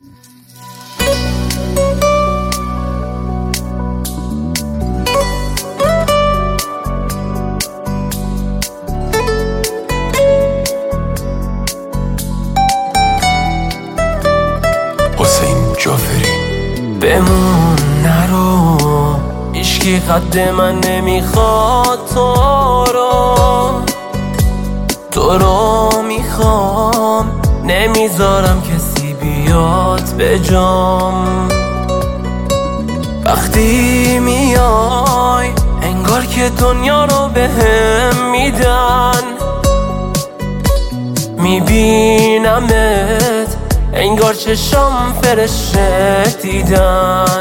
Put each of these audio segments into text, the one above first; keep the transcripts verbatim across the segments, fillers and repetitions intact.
بمون نرو، هیچکی قد من نمیخواد تو رو تو رو میخوام، نمیذارم کسی بیاد به جام. وقتی میای انگار که دنیا رو بهم میدن، میبینمت انگار چشام فرشته دیدن.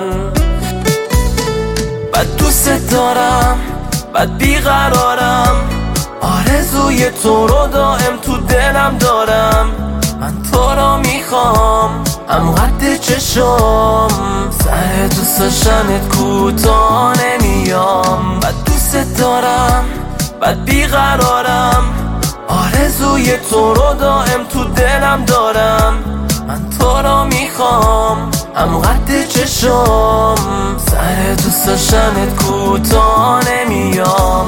بد دوست دارم، بد بیقرارم، آرزوی تو رو دائم تو دلم دارم. من تو رو میخوام هم قد چشام، سر دوست داشتنت کوتاه نمیام. بد دوست دارم، بد بیقرارم، آرزوی تو رو دائم تو دلم دارم. من تو رو میخوام هم قد چشام، سر دوست داشتنت کوتاه نمیام.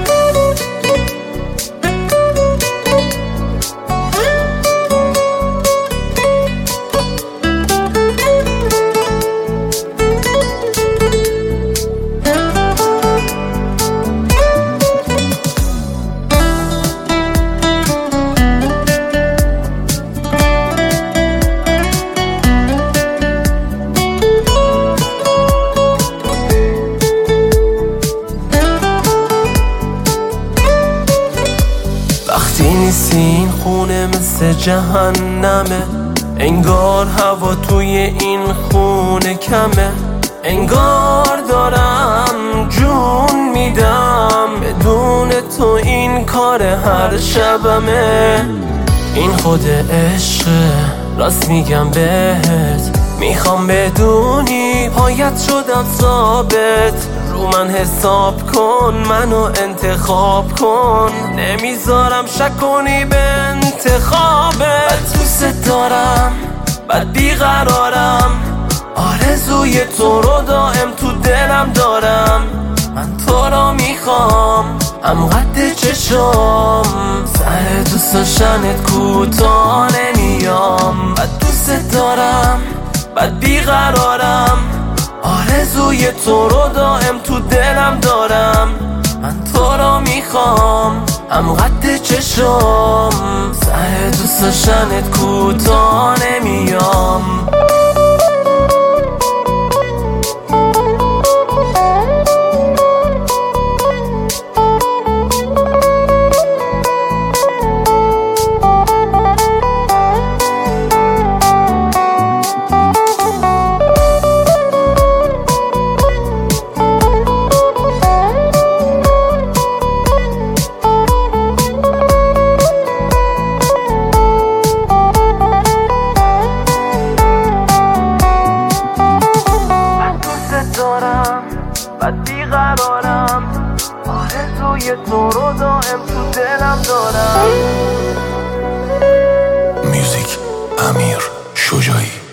وقتی نیستی این خونه مثل جهنمه، انگار هوا توی این خونه کمه. انگار دارم جون میدم، بدون تو این کار هر شبمه. این خود عشقه، راست میگم بهت، میخوام بدونی پایت شدم ثابت. رو من حساب کن، منو انتخاب کن، نمیذارم شک کنی به انتخابت. بد دوست دارم، بد بیقرارم، آرزوی تو رو دائم تو دلم دارم. من تو رو میخوام هم قد چشام، سر دوست داشتنت کوتاه نمیام. بد دوست دارم، بد بیقرارم، آرزوی تو رو دائم تو دلم دارم. من تو رو میخوام هم قد چشام، سر دوست داشتنت کوتاه نمیام. بد بیقرارم، آرزوی تو رو دائم تو دلم دارم. میوزیک امیر شجاعی.